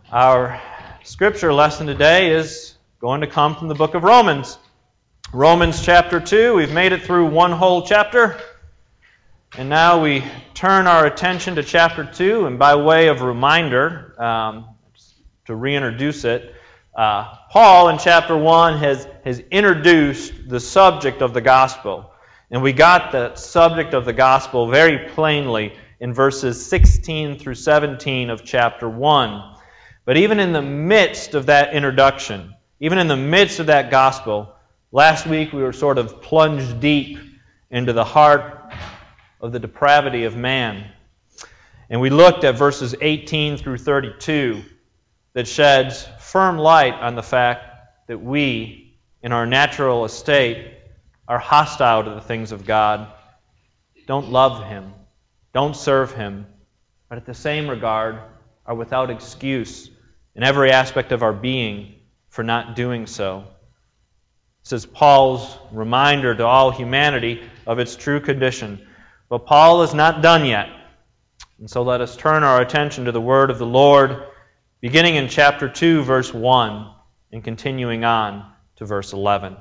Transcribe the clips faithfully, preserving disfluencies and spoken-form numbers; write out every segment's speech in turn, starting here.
Our scripture lesson today is going to come from the book of Romans. Romans chapter two. We've made it through one whole chapter. And now we turn our attention to chapter two. And by way of reminder, um, to reintroduce it, uh, Paul in chapter one has, has introduced the subject of the gospel. And we got the subject of the gospel very plainly in verses sixteen through seventeen of chapter one. But even in the midst of that introduction, even in the midst of that gospel, last week we were sort of plunged deep into the heart of the depravity of man. And we looked at verses eighteen through thirty-two that sheds firm light on the fact that we, in our natural estate, are hostile to the things of God, don't love Him, don't serve Him, but at the same regard are without excuse in every aspect of our being for not doing so. This is Paul's reminder to all humanity of its true condition. But Paul is not done yet. And so let us turn our attention to the word of the Lord, beginning in chapter two, verse one, and continuing on to verse eleven.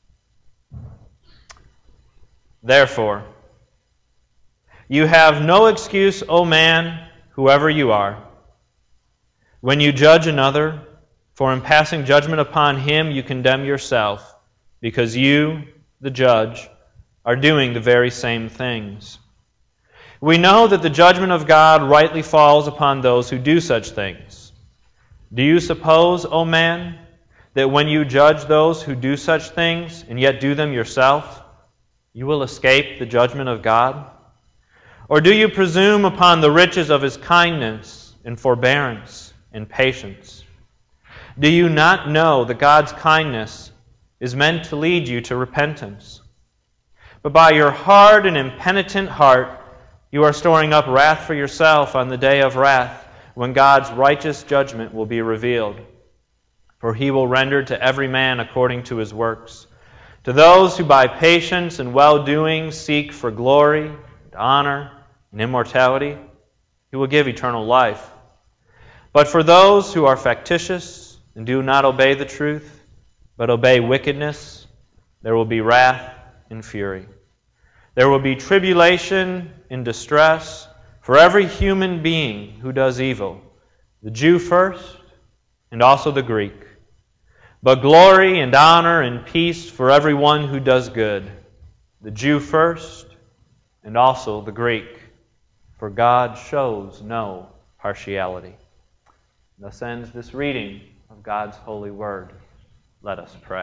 Therefore, you have no excuse, O man, whoever you are, when you judge another, for in passing judgment upon him you condemn yourself, because you, the judge, are doing the very same things. We know that the judgment of God rightly falls upon those who do such things. Do you suppose, O man, that when you judge those who do such things, and yet do them yourself, you will escape the judgment of God? Or do you presume upon the riches of His kindness and forbearance and patience? Do you not know that God's kindness is meant to lead you to repentance? But by your hard and impenitent heart, you are storing up wrath for yourself on the day of wrath, when God's righteous judgment will be revealed. For He will render to every man according to his works. To those who by patience and well-doing seek for glory, and honor, and immortality, He will give eternal life. But for those who are factitious and do not obey the truth, but obey wickedness, there will be wrath and fury. There will be tribulation and distress for every human being who does evil, the Jew first, and also the Greek. But glory and honor and peace for everyone who does good, the Jew first, and also the Greek. For God shows no partiality. Thus ends this reading of God's holy word. Let us pray.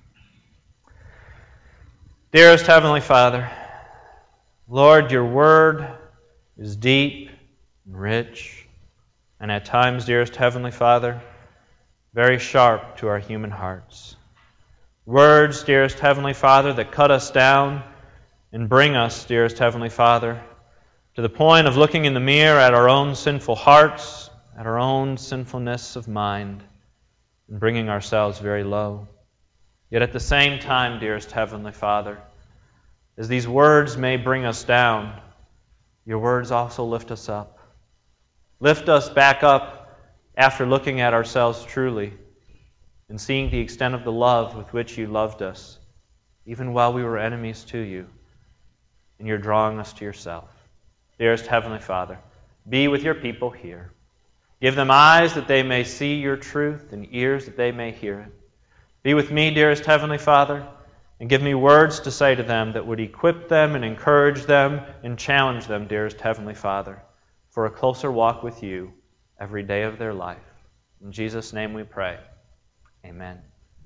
Dearest Heavenly Father, Lord, your word is deep and rich, and at times, dearest Heavenly Father, very sharp to our human hearts. Words, dearest Heavenly Father, that cut us down and bring us, dearest Heavenly Father, to the point of looking in the mirror at our own sinful hearts, at our own sinfulness of mind, and bringing ourselves very low. Yet at the same time, dearest Heavenly Father, as these words may bring us down, your words also lift us up. Lift us back up after looking at ourselves truly and seeing the extent of the love with which you loved us, even while we were enemies to you, and you're drawing us to yourself. Dearest Heavenly Father, be with your people here. Give them eyes that they may see your truth and ears that they may hear it. Be with me, dearest Heavenly Father, and give me words to say to them that would equip them and encourage them and challenge them, dearest Heavenly Father, for a closer walk with you every day of their life. In Jesus' name we pray. Amen.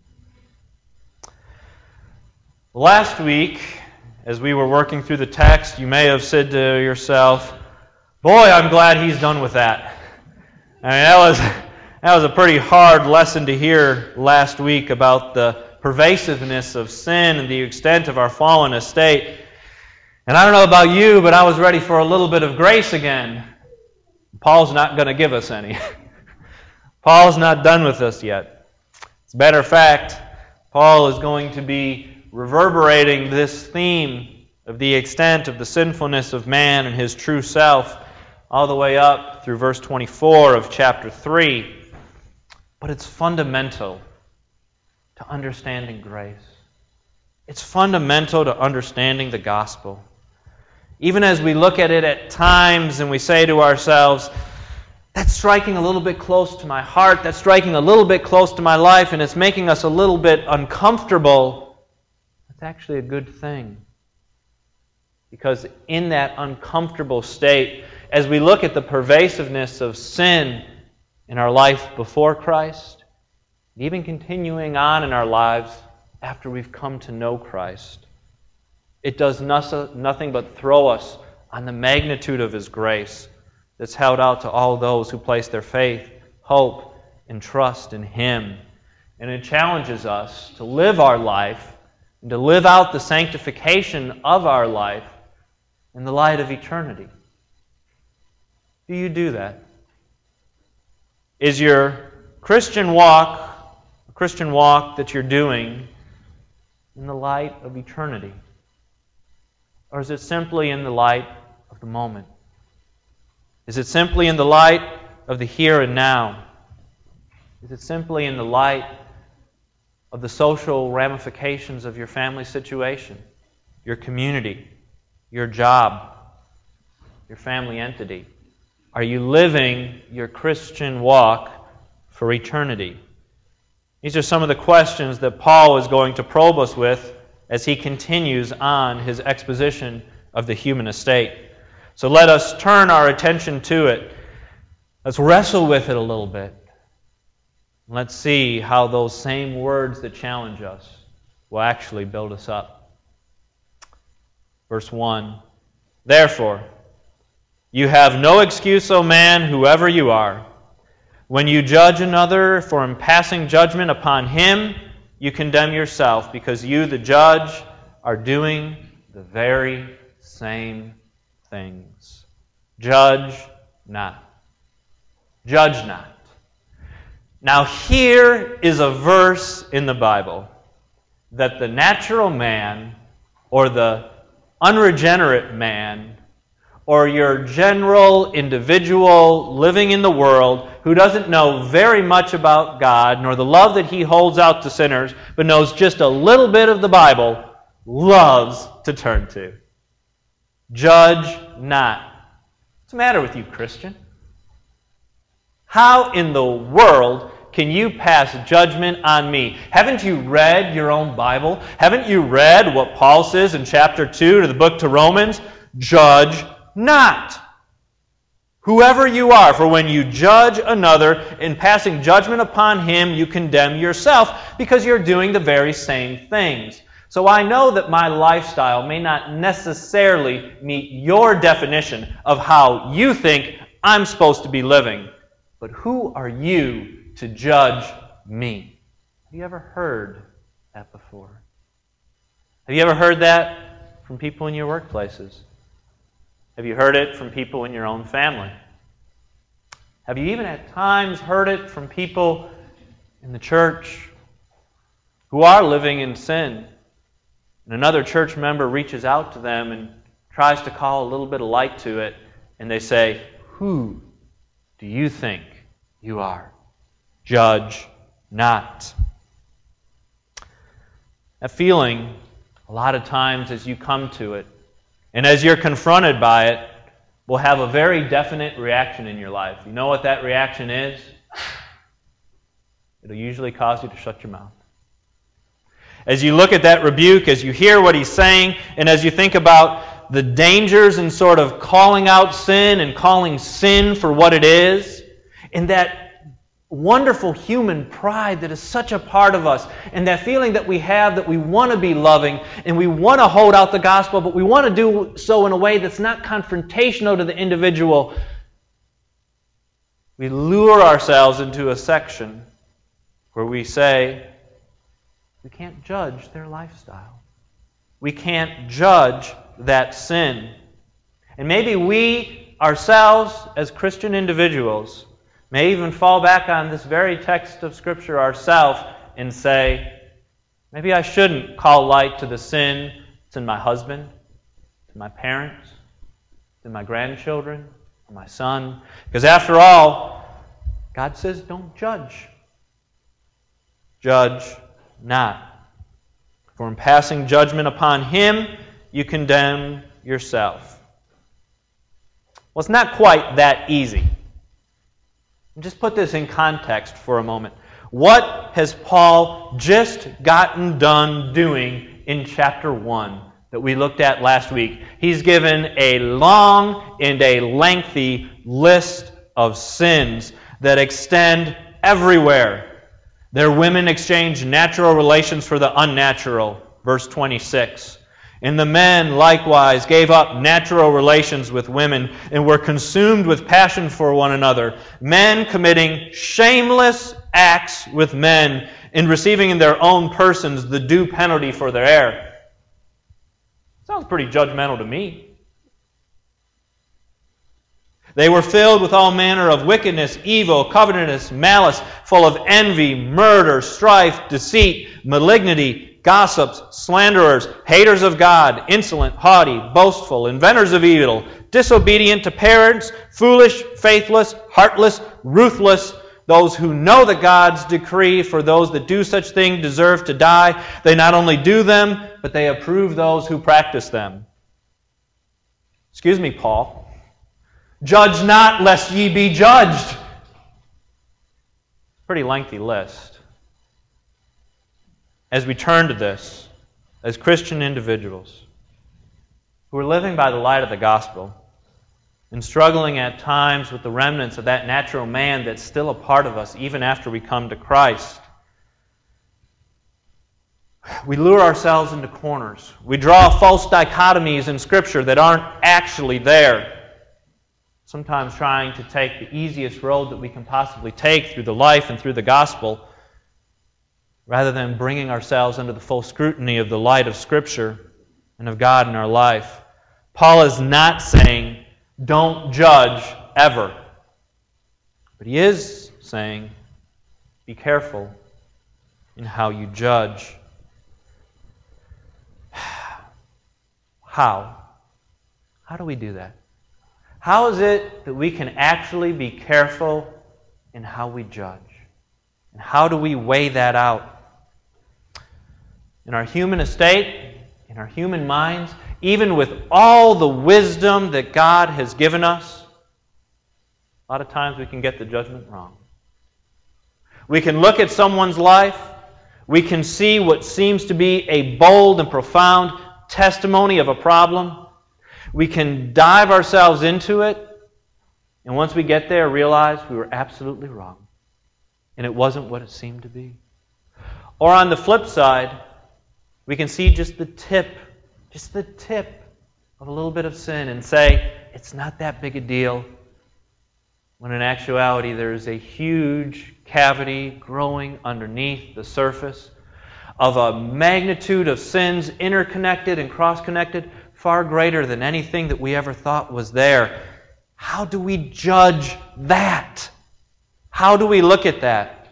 Last week, as we were working through the text, you may have said to yourself, boy, I'm glad he's done with that. I mean, that was that was a pretty hard lesson to hear last week about the pervasiveness of sin and the extent of our fallen estate. And I don't know about you, but I was ready for a little bit of grace again. Paul's not going to give us any. Paul's not done with us yet. As a matter of fact, Paul is going to be reverberating this theme of the extent of the sinfulness of man and his true self all the way up through verse twenty-four of chapter three. but it's fundamental to understanding grace. It's fundamental to understanding the gospel. Even as we look at it at times and we say to ourselves, that's striking a little bit close to my heart, that's striking a little bit close to my life, and it's making us a little bit uncomfortable, that's actually a good thing. Because in that uncomfortable state, as we look at the pervasiveness of sin in our life before Christ, even continuing on in our lives after we've come to know Christ, it does nothing but throw us on the magnitude of His grace that's held out to all those who place their faith, hope, and trust in Him. And it challenges us to live our life and to live out the sanctification of our life in the light of eternity. Do you do that? Is your Christian walk a Christian walk that you're doing in the light of eternity? Or is it simply in the light of the moment? Is it simply in the light of the here and now? Is it simply in the light of the social ramifications of your family situation, your community, your job, your family entity? Are you living your Christian walk for eternity? These are some of the questions that Paul is going to probe us with as he continues on his exposition of the human estate. So let us turn our attention to it. Let's wrestle with it a little bit. Let's see how those same words that challenge us will actually build us up. Verse one, therefore, you have no excuse, O man, whoever you are. When you judge another, for in passing judgment upon him, you condemn yourself, because you, the judge, are doing the very same things. Judge not. Judge not. Now here is a verse in the Bible that the natural man or the unregenerate man or your general individual living in the world who doesn't know very much about God nor the love that He holds out to sinners, but knows just a little bit of the Bible, loves to turn to. Judge not. What's the matter with you, Christian? How in the world can you pass judgment on me? Haven't you read your own Bible? Haven't you read what Paul says in chapter two to the book to Romans? Judge not. Whoever you are, for when you judge another, in passing judgment upon him, you condemn yourself, because you're doing the very same things. So I know that my lifestyle may not necessarily meet your definition of how you think I'm supposed to be living. But who are you to judge me? Have you ever heard that before? Have you ever heard that from people in your workplaces? Have you heard it from people in your own family? Have you even at times heard it from people in the church who are living in sin? And another church member reaches out to them and tries to call a little bit of light to it, and they say, "Who do you think you are? Judge not." That feeling, a lot of times as you come to it, and as you're confronted by it, will have a very definite reaction in your life. You know what that reaction is? It'll usually cause you to shut your mouth. As you look at that rebuke, as you hear what he's saying, and as you think about the dangers in sort of calling out sin and calling sin for what it is, and that wonderful human pride that is such a part of us, and that feeling that we have that we want to be loving and we want to hold out the gospel, but we want to do so in a way that's not confrontational to the individual, we lure ourselves into a section where we say, we can't judge their lifestyle. We can't judge that sin. And maybe we ourselves, as Christian individuals, may even fall back on this very text of Scripture ourselves and say, maybe I shouldn't call light to the sin that's in my husband, to my parents, to my grandchildren, to my son. Because after all, God says don't judge. judge not. For in passing judgment upon him, you condemn yourself. Well, it's not quite that easy. Just put this in context for a moment. What has Paul just gotten done doing in chapter one that we looked at last week? He's given a long and a lengthy list of sins that extend everywhere. Their women exchanged natural relations for the unnatural, verse twenty-six. And the men likewise gave up natural relations with women and were consumed with passion for one another, men committing shameless acts with men and receiving in their own persons the due penalty for their error. Sounds pretty judgmental to me. They were filled with all manner of wickedness, evil, covetousness, malice, full of envy, murder, strife, deceit, malignity, gossips, slanderers, haters of God, insolent, haughty, boastful, inventors of evil, disobedient to parents, foolish, faithless, heartless, ruthless, those who know that God's decree for those that do such things deserve to die. They not only do them, but they approve those who practice them. Excuse me, Paul. Judge not, lest ye be judged. Pretty lengthy list. As we turn to this, as Christian individuals who are living by the light of the gospel and struggling at times with the remnants of that natural man that's still a part of us even after we come to Christ, we lure ourselves into corners. We draw false dichotomies in Scripture that aren't actually there. Sometimes trying to take the easiest road that we can possibly take through the life and through the gospel, rather than bringing ourselves under the full scrutiny of the light of Scripture and of God in our life. Paul is not saying, don't judge ever. But he is saying, be careful in how you judge. How? How do we do that? How is it that we can actually be careful in how we judge? And how do we weigh that out? In our human estate, in our human minds, even with all the wisdom that God has given us, a lot of times we can get the judgment wrong. We can look at someone's life, we can see what seems to be a bold and profound testimony of a problem. We can dive ourselves into it, and once we get there, realize we were absolutely wrong. And it wasn't what it seemed to be. Or on the flip side, we can see just the tip, just the tip of a little bit of sin and say, it's not that big a deal. When in actuality, there's a huge cavity growing underneath the surface of a magnitude of sins interconnected and cross-connected far greater than anything that we ever thought was there. How do we judge that? How do we look at that?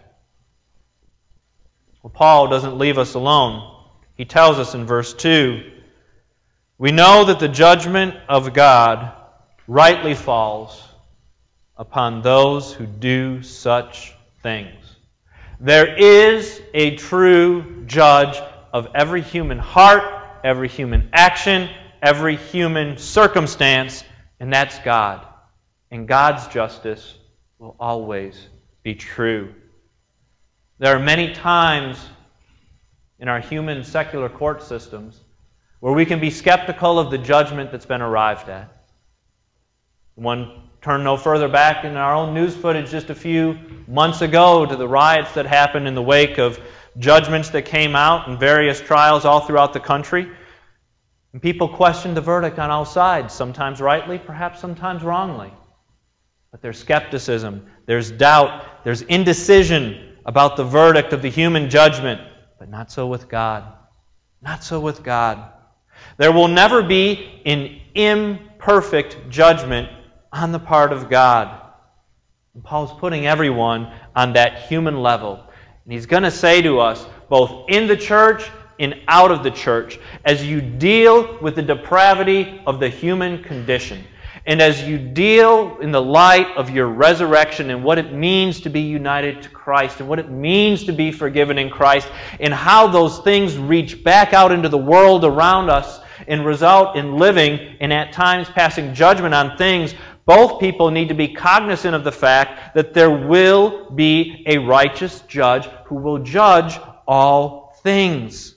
Well, Paul doesn't leave us alone. He tells us in verse two, we know that the judgment of God rightly falls upon those who do such things. There is a true judge of every human heart, every human action, every human circumstance, and that's God. And God's justice will always be true. There are many times in our human secular court systems where we can be skeptical of the judgment that's been arrived at. One turn no further back in our own news footage just a few months ago to the riots that happened in the wake of judgments that came out in various trials all throughout the country. And people questioned the verdict on all sides, sometimes rightly, perhaps sometimes wrongly. But there's skepticism, there's doubt, there's indecision about the verdict of the human judgment. But not so with God. Not so with God. There will never be an imperfect judgment on the part of God. And Paul's putting everyone on that human level. And he's going to say to us, both in the church and out of the church, as you deal with the depravity of the human condition, And as you deal in the light of your resurrection and what it means to be united to Christ and what it means to be forgiven in Christ and how those things reach back out into the world around us and result in living and at times passing judgment on things, both people need to be cognizant of the fact that there will be a righteous judge who will judge all things.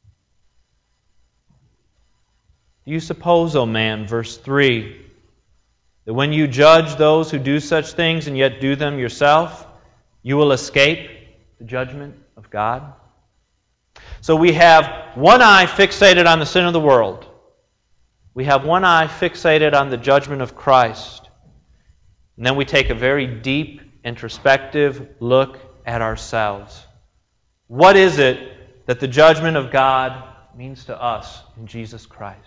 Do you suppose, O man, verse three, that when you judge those who do such things and yet do them yourself, you will escape the judgment of God? So we have one eye fixated on the sin of the world. We have one eye fixated on the judgment of Christ. And then we take a very deep, introspective look at ourselves. What is it that the judgment of God means to us in Jesus Christ?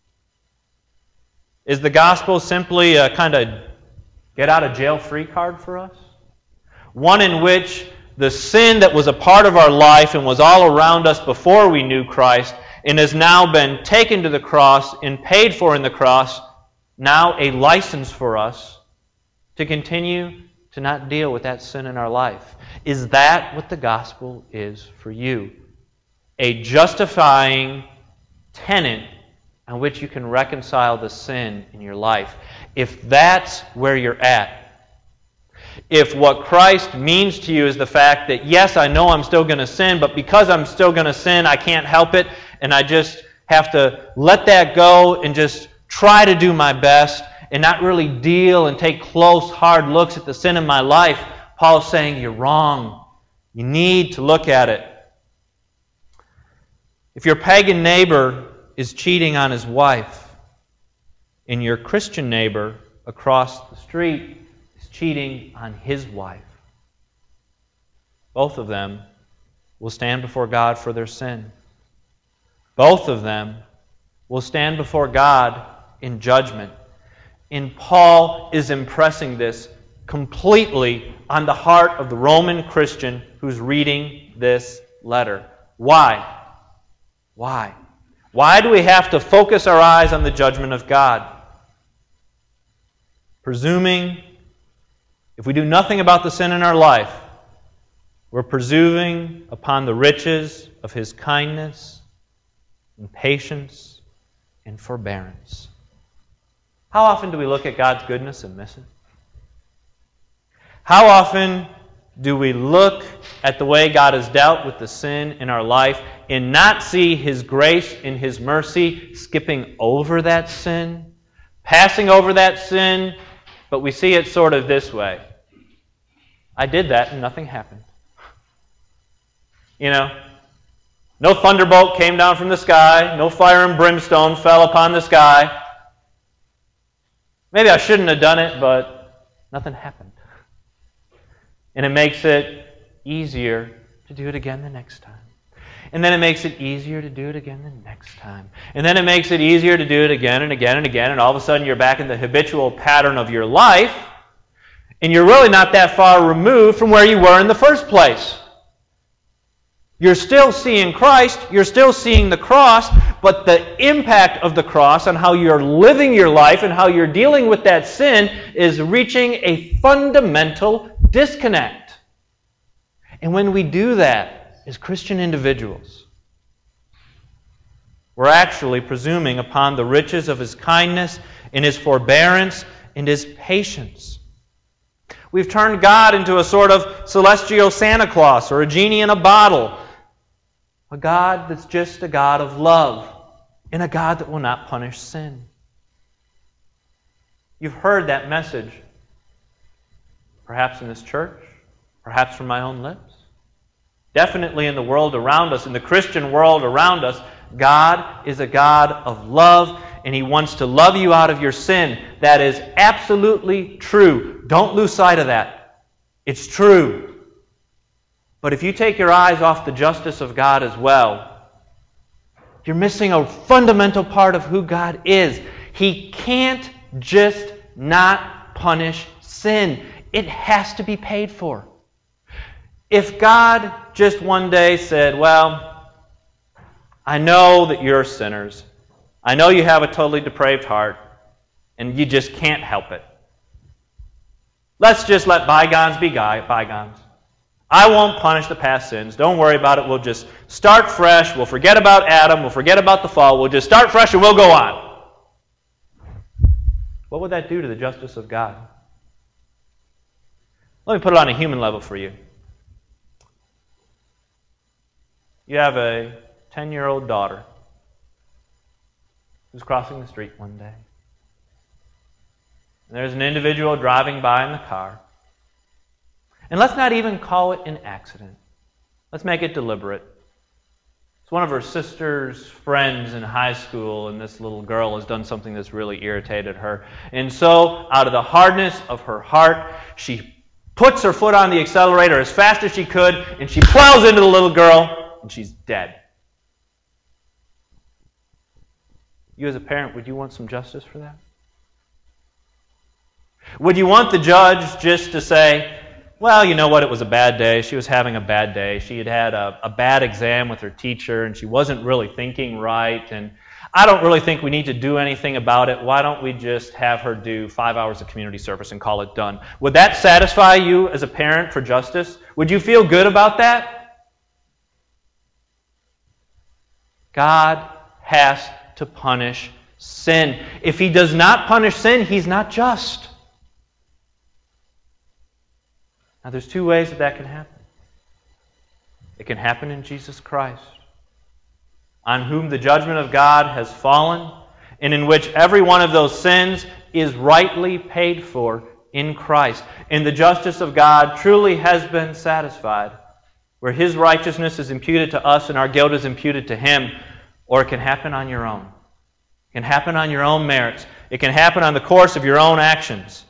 Is the gospel simply a kind of get-out-of-jail-free card for us? One in which the sin that was a part of our life and was all around us before we knew Christ and has now been taken to the cross and paid for in the cross, now a license for us to continue to not deal with that sin in our life. Is that what the gospel is for you? A justifying tenet on which you can reconcile the sin in your life. If that's where you're at, if what Christ means to you is the fact that, yes, I know I'm still going to sin, but because I'm still going to sin, I can't help it, and I just have to let that go and just try to do my best and not really deal and take close, hard looks at the sin in my life, Paul's saying you're wrong. You need to look at it. If your pagan neighbor is cheating on his wife, and your Christian neighbor across the street is cheating on his wife, both of them will stand before God for their sin. Both of them will stand before God in judgment. And Paul is impressing this completely on the heart of the Roman Christian who's reading this letter. Why? Why? Why do we have to focus our eyes on the judgment of God? Presuming, if we do nothing about the sin in our life, we're presuming upon the riches of His kindness and patience and forbearance. How often do we look at God's goodness and miss it? How often do we look at the way God has dealt with the sin in our life and not see His grace and His mercy skipping over that sin, passing over that sin, but we see it sort of this way. I did that and nothing happened. You know, no thunderbolt came down from the sky, no fire and brimstone fell upon the sky. Maybe I shouldn't have done it, but nothing happened. And it makes it easier to do it again the next time. And then it makes it easier to do it again the next time. And then it makes it easier to do it again and again and again. And all of a sudden you're back in the habitual pattern of your life. And you're really not that far removed from where you were in the first place. You're still seeing Christ. You're still seeing the cross. But the impact of the cross on how you're living your life and how you're dealing with that sin is reaching a fundamental disconnect. And when we do that as Christian individuals, we're actually presuming upon the riches of His kindness and His forbearance and His patience. We've turned God into a sort of celestial Santa Claus or a genie in a bottle. A God that's just a God of love and a God that will not punish sin. You've heard that message, perhaps in this church, perhaps from my own lips. Definitely in the world around us, in the Christian world around us, God is a God of love, and He wants to love you out of your sin. That is absolutely true. Don't lose sight of that. It's true. But if you take your eyes off the justice of God as well, you're missing a fundamental part of who God is. He can't just not punish sin. It has to be paid for. If God just one day said, well, I know that you're sinners. I know you have a totally depraved heart. and you just can't help it. Let's just let bygones be bygones. I won't punish the past sins. Don't worry about it. We'll just start fresh. We'll forget about Adam. We'll forget about the fall. We'll just start fresh and we'll go on. What would that do to the justice of God? Let me put it on a human level for you. You have a ten-year-old daughter who's crossing the street one day. And there's an individual driving by in the car. And let's not even call it an accident. Let's make it deliberate. It's one of her sister's friends in high school, and this little girl has done something that's really irritated her. And so, out of the hardness of her heart, she puts her foot on the accelerator as fast as she could, and she plows into the little girl, and she's dead. You as a parent, would you want some justice for that? Would you want the judge just to say, well, you know what, it was a bad day. She was having a bad day. She had had a, a bad exam with her teacher, and she wasn't really thinking right, and I don't really think we need to do anything about it. Why don't we just have her do five hours of community service and call it done? Would that satisfy you as a parent for justice? Would you feel good about that? God has to punish sin. If He does not punish sin, He's not just. Now, there's two ways that that can happen. It can happen in Jesus Christ, on whom the judgment of God has fallen, and in which every one of those sins is rightly paid for in Christ. And the justice of God truly has been satisfied, where His righteousness is imputed to us and our guilt is imputed to Him. Or it can happen on your own. It can happen on your own merits. It can happen on the course of your own actions.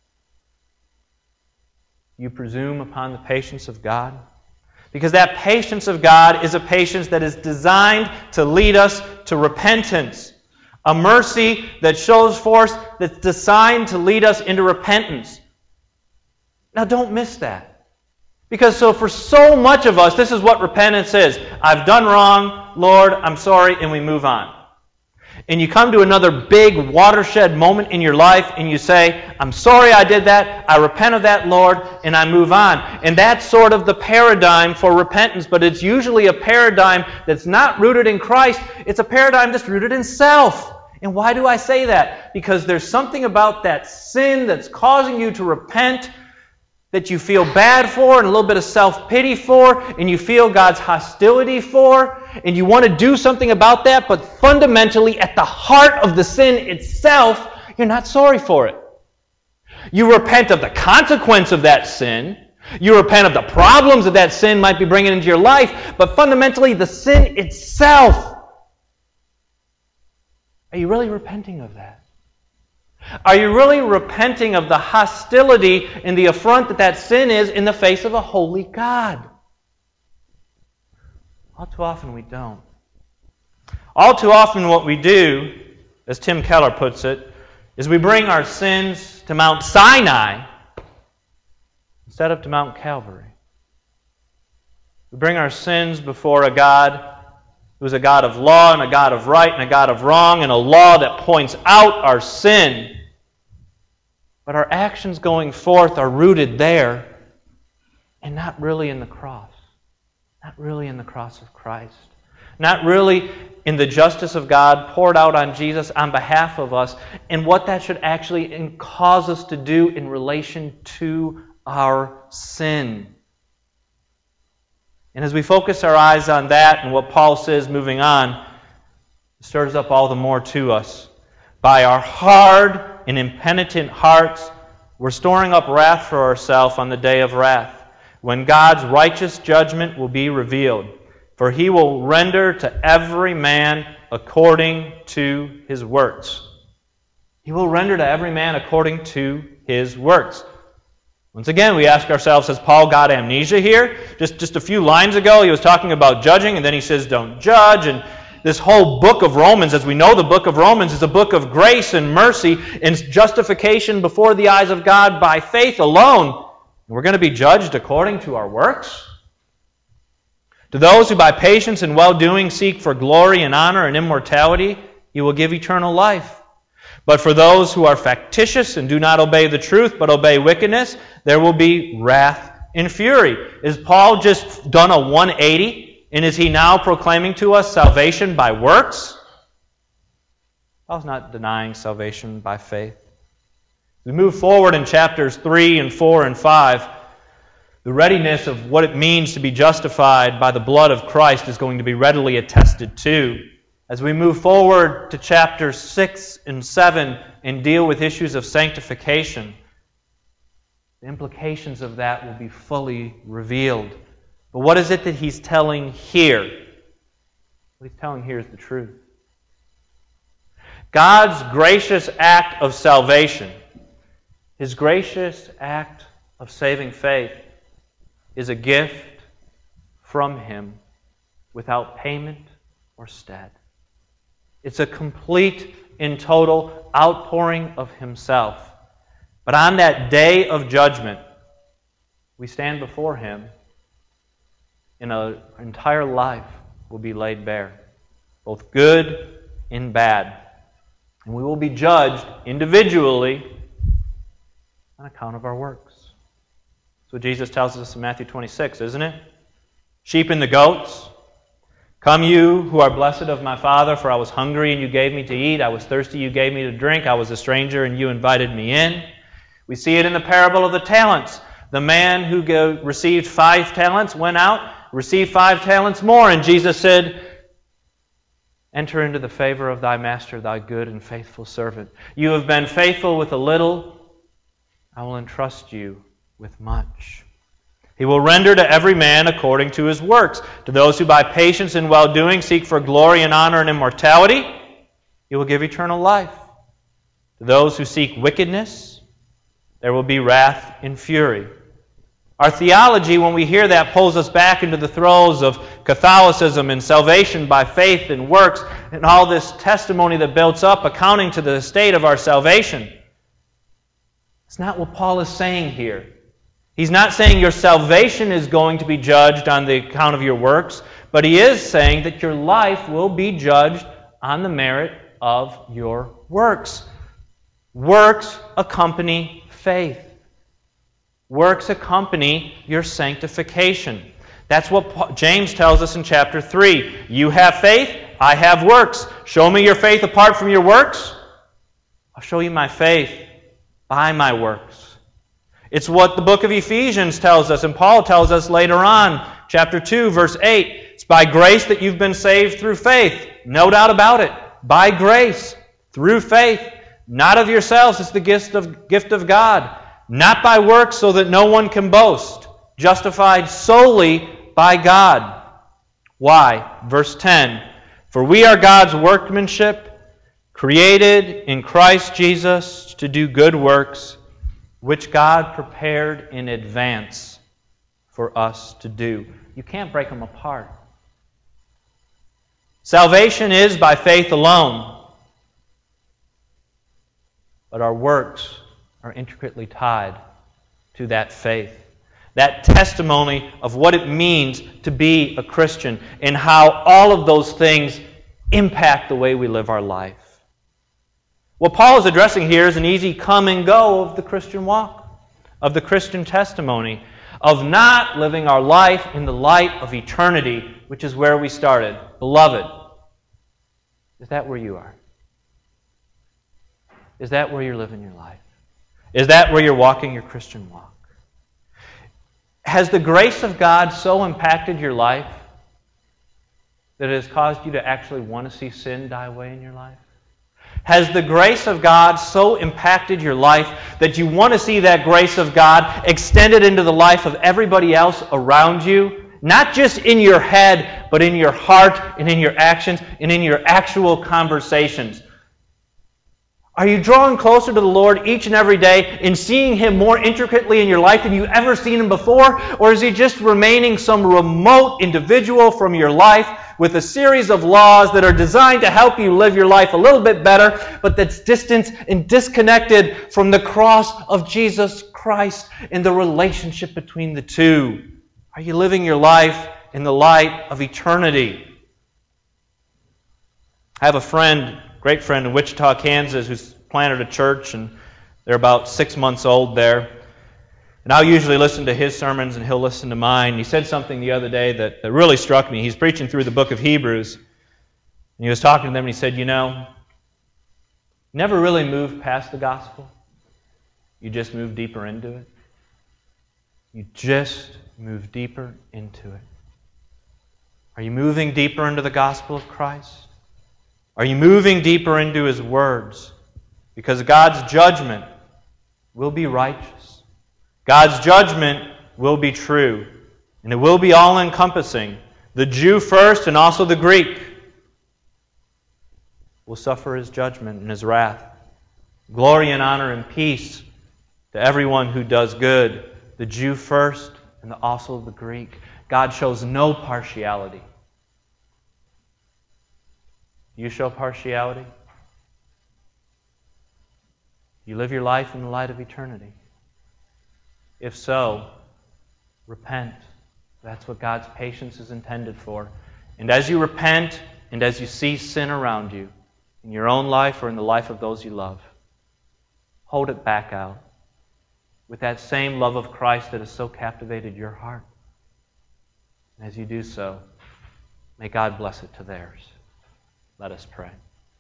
You presume upon the patience of God? Because that patience of God is a patience that is designed to lead us to repentance. A mercy that shows forth, that's designed to lead us into repentance. Now don't miss that. Because so for so much of us, this is what repentance is. I've done wrong, Lord, I'm sorry, and we move on. And you come to another big watershed moment in your life and you say, I'm sorry I did that, I repent of that, Lord, and I move on. And that's sort of the paradigm for repentance, but it's usually a paradigm that's not rooted in Christ. It's a paradigm that's rooted in self. And why do I say that? Because there's something about that sin that's causing you to repent that you feel bad for and a little bit of self-pity for, and you feel God's hostility for, and you want to do something about that, but fundamentally, at the heart of the sin itself, you're not sorry for it. You repent of the consequence of that sin. You repent of the problems that that sin might be bringing into your life, but fundamentally, the sin itself. Are you really repenting of that? Are you really repenting of the hostility and the affront that that sin is in the face of a holy God? All too often we don't. All too often what we do, as Tim Keller puts it, is we bring our sins to Mount Sinai instead of to Mount Calvary. We bring our sins before a God who is a God of law and a God of right and a God of wrong and a law that points out our sin. But our actions going forth are rooted there and not really in the cross. Not really in the cross of Christ. Not really in the justice of God poured out on Jesus on behalf of us and what that should actually cause us to do in relation to our sin. And as we focus our eyes on that and what Paul says moving on, it stirs up all the more to us. By our hard and impenitent hearts, we're storing up wrath for ourselves on the day of wrath, when God's righteous judgment will be revealed. For He will render to every man according to his works. He will render to every man according to his works. Once again, we ask ourselves, has Paul got amnesia here? Just, just a few lines ago, he was talking about judging, and then he says, don't judge. And this whole book of Romans, as we know, the book of Romans is a book of grace and mercy and justification before the eyes of God by faith alone. We're going to be judged according to our works. To those who by patience and well-doing seek for glory and honor and immortality, He will give eternal life. But for those who are factitious and do not obey the truth, but obey wickedness, there will be wrath and fury. Is Paul just done a one eighty? And is he now proclaiming to us salvation by works? Paul's not denying salvation by faith. We move forward in chapters three and four and five. The readiness of what it means to be justified by the blood of Christ is going to be readily attested to. As we move forward to chapters six and seven and deal with issues of sanctification, the implications of that will be fully revealed. But what is it that he's telling here? What he's telling here is the truth. God's gracious act of salvation, His gracious act of saving faith, is a gift from Him without payment or stead. It's a complete and total outpouring of Himself. But on that day of judgment, we stand before Him, and our entire life will be laid bare, both good and bad. And we will be judged individually on account of our works. That's what Jesus tells us in Matthew twenty-six, isn't it? Sheep and the goats. Come you who are blessed of my Father, for I was hungry and you gave me to eat. I was thirsty, you gave me to drink. I was a stranger and you invited me in. We see it in the parable of the talents. The man who go, received five talents went out, received five talents more, and Jesus said, enter into the favor of thy master, thy good and faithful servant. You have been faithful with a little, I will entrust you with much. He will render to every man according to his works. To those who by patience and well-doing seek for glory and honor and immortality, He will give eternal life. To those who seek wickedness, there will be wrath and fury. Our theology, when we hear that, pulls us back into the throes of Catholicism and salvation by faith and works and all this testimony that builds up accounting to the state of our salvation. It's not what Paul is saying here. He's not saying your salvation is going to be judged on the account of your works, but he is saying that your life will be judged on the merit of your works. Works accompany faith. Works accompany your sanctification. That's what James tells us in chapter three. You have faith, I have works. Show me your faith apart from your works. I'll show you my faith by my works. It's what the book of Ephesians tells us, and Paul tells us later on, chapter two, verse eight. It's by grace that you've been saved through faith. No doubt about it. By grace, through faith. Not of yourselves, it's the gift of, gift of God. Not by works so that no one can boast. Justified solely by God. Why? Verse ten. For we are God's workmanship, created in Christ Jesus to do good works, which God prepared in advance for us to do. You can't break them apart. Salvation is by faith alone, but our works are intricately tied to that faith. That testimony of what it means to be a Christian and how all of those things impact the way we live our life. What Paul is addressing here is an easy come and go of the Christian walk, of the Christian testimony, of not living our life in the light of eternity, which is where we started. Beloved, is that where you are? Is that where you're living your life? Is that where you're walking your Christian walk? Has the grace of God so impacted your life that it has caused you to actually want to see sin die away in your life? Has the grace of God so impacted your life that you want to see that grace of God extended into the life of everybody else around you? Not just in your head, but in your heart and in your actions and in your actual conversations. Are you drawing closer to the Lord each and every day and seeing Him more intricately in your life than you've ever seen Him before? Or is He just remaining some remote individual from your life with a series of laws that are designed to help you live your life a little bit better, but that's distant and disconnected from the cross of Jesus Christ and the relationship between the two? Are you living your life in the light of eternity? I have a friend, great friend in Wichita, Kansas, who's planted a church, and they're about six months old there. And I'll usually listen to his sermons, and he'll listen to mine. He said something the other day that, that really struck me. He's preaching through the book of Hebrews, and he was talking to them, and he said, you know, never really moved past the gospel. You just move deeper into it. You just move deeper into it. Are you moving deeper into the gospel of Christ? Are you moving deeper into His words? Because God's judgment will be righteous. God's judgment will be true. And it will be all-encompassing. The Jew first and also the Greek will suffer His judgment and His wrath. Glory and honor and peace to everyone who does good. The Jew first and also the Greek. God shows no partiality. You show partiality? You live your life in the light of eternity. If so, repent. That's what God's patience is intended for. And as you repent and as you see sin around you, in your own life or in the life of those you love, hold it back out with that same love of Christ that has so captivated your heart. And as you do so, may God bless it to theirs. Let us pray.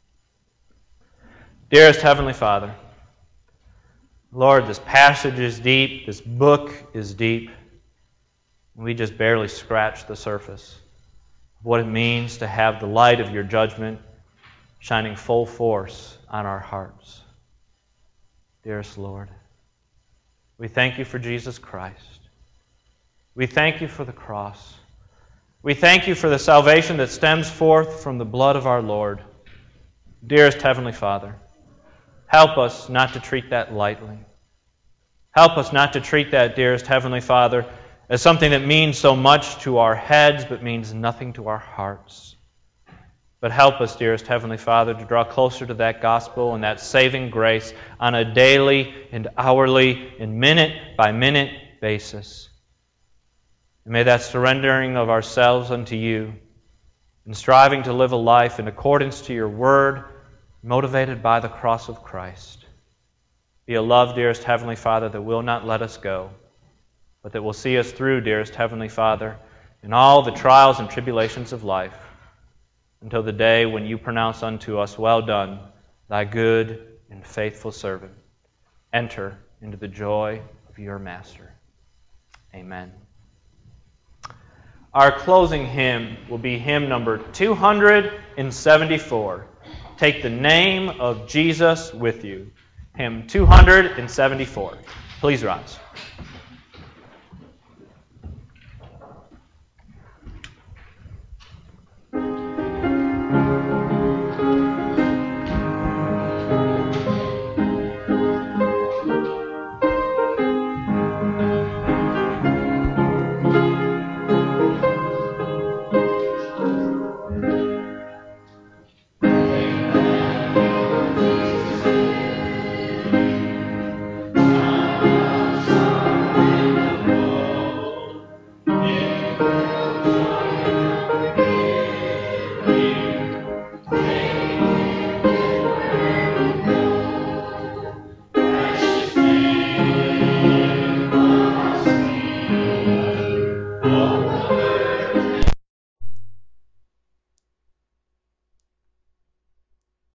Dearest Heavenly Father, Lord, this passage is deep, this book is deep, and we just barely scratch the surface of what it means to have the light of your judgment shining full force on our hearts. Dearest Lord, we thank you for Jesus Christ. We thank you for the cross. We thank you for the salvation that stems forth from the blood of our Lord. Dearest Heavenly Father, help us not to treat that lightly. Help us not to treat that, dearest Heavenly Father, as something that means so much to our heads but means nothing to our hearts. But help us, dearest Heavenly Father, to draw closer to that gospel and that saving grace on a daily and hourly and minute-by-minute basis. And may that surrendering of ourselves unto you and striving to live a life in accordance to your word, motivated by the cross of Christ, be a love, dearest Heavenly Father, that will not let us go, but that will see us through, dearest Heavenly Father, in all the trials and tribulations of life, until the day when you pronounce unto us, well done, thy good and faithful servant. Enter into the joy of your Master. Amen. Our closing hymn will be hymn number two hundred seventy-four. Take the name of Jesus with you. Hymn two hundred seventy-four. Please rise.